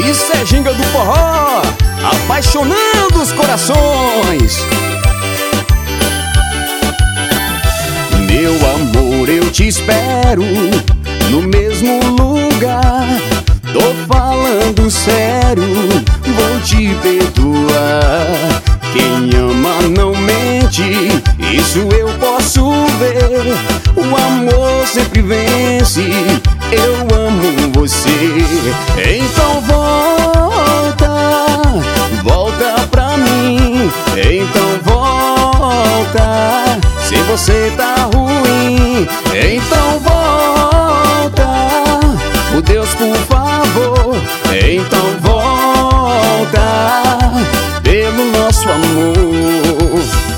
Isso é ginga do forró, apaixonando os corações. Meu amor, eu te espero no mesmo lugar. Tô falando sério, vou te perdoar. Quem ama não mente, isso eu posso ver. O amor sempre vence, eu amo você. Então volta, volta pra mim. Então volta, se você tá ruim. Então volta, por Deus, por favor. Então volta, pelo nosso amor.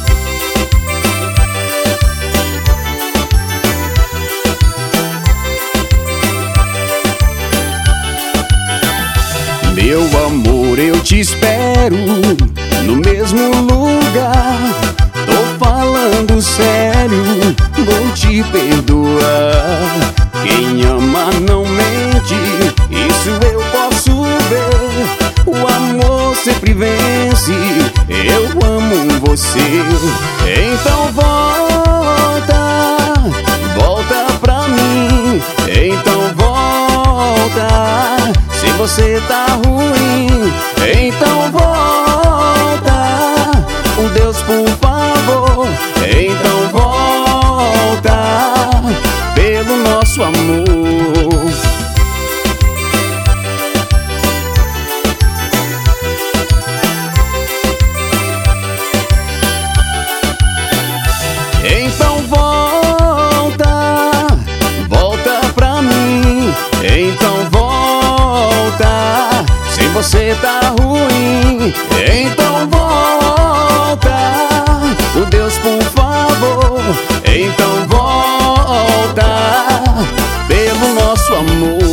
Meu amor, eu te espero no mesmo lugar. Tô falando sério, vou te perdoar. Quem ama não mente, isso eu posso ver. O amor sempre vence, eu amo você. Então volta, volta pra mim. Então volta, se você tá ruim. Então volta, por Deus, por favor. Então volta, pelo nosso amor. Então volta, volta pra mim. Então volta, se você tá ruim. Então volta, por Deus, por favor. Então volta, pelo nosso amor.